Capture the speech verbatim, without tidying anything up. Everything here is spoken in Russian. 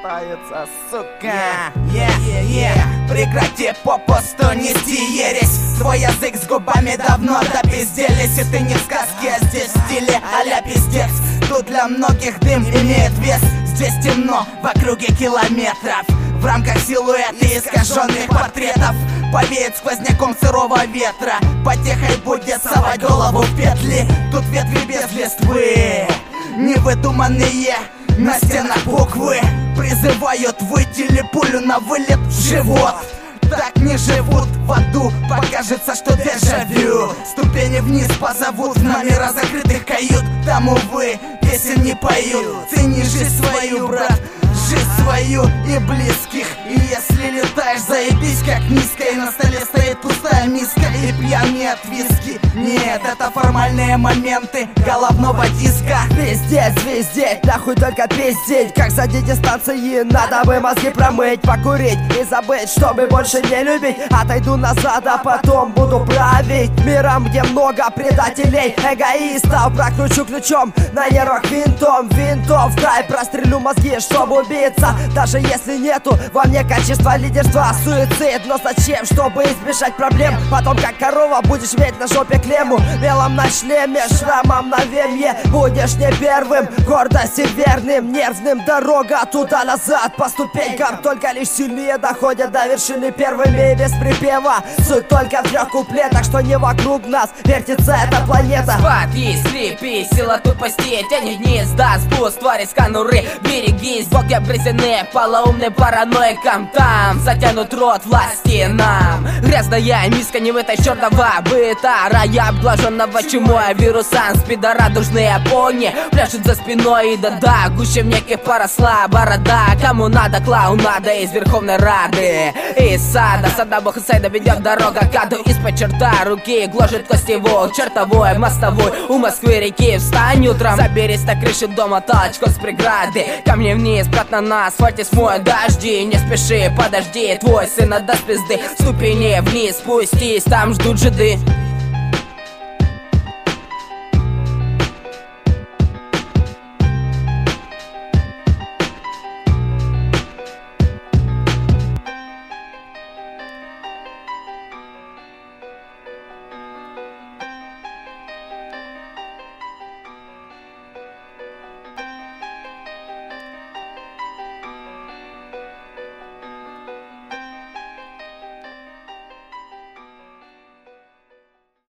пытаются, сука. Yeah, yeah, yeah. Прекрати попусту нести ересь. Твой язык с губами давно допизделись. И ты не в сказке, а здесь в стиле а-ля пиздец. Тут для многих дым имеет вес. Здесь темно, в округе километров. В рамках силуэта искаженных портретов повеет сквозняком сырого ветра. Потехой будет совать голову в петли. Тут ветви без листвы, невыдуманные на стенах буквы призывают выйти ли пулю на вылет в живот. Так не живут в аду, покажется, что дежавю. Ступени вниз позовут в номера закрытых кают. Там, увы, песен не поют. Цени жизнь свою, брат, жизнь свою и близких. И если летаешь, заебись как низко. И на столе стоит пустая миска и пьян не от виски. Нет, это формальные моменты головного диска. Пиздец, вездеть, нахуй только пиздеть. Как садить дистанции, надо бы мозги промыть, покурить и забыть, чтобы больше не любить. Отойду назад, а потом буду править миром, где много предателей, эгоистов. Прокручу ключом на нервах винтом, винтов край, прострелю мозги, чтобы убиться. Даже если нету во мне качества лидерства, суицид. Но зачем? Чтобы избежать проблем. Потом как корова будешь иметь на жопе клемму, белом на шлеме, шрамом на вемье. Будешь не первым, гордость и верным, нервным. Дорога туда-назад по ступенькам. Только лишь сильнее доходят до вершины первыми без припева. Суть только в трех куплетах, что не вокруг нас вертится эта планета. Спади, слепи, сила тупости, тянет вниз, да, спуск, твари с конуры. Берегись, боги обгрызены полоумным параноиком. Там затянут рот власти нам. Грязная миска не в этой чертова быта. Рая обглаженного чумой, вирусам спидора. Радужные пони пляшут за спиной. И да-да, гуще в неких поросла борода. Кому надо клоунада из Верховной Рады. Из сада, Саддаба Хусейна ведет дорога к аду. Из-под черта руки гложет костевой, чертовой, мостовой. У Москвы реки встань утром, заберись на крыше дома толчком с преграды. Камни вниз, брат, на асфальте смой дожди. Не спеши, подожди, твой сын отдаст пизды. Ступени вниз спустись, там ждут жиды.